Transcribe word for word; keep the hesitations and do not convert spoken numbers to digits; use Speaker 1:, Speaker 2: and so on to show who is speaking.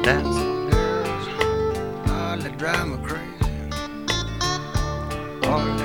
Speaker 1: dancing girls, all that drive me crazy. All that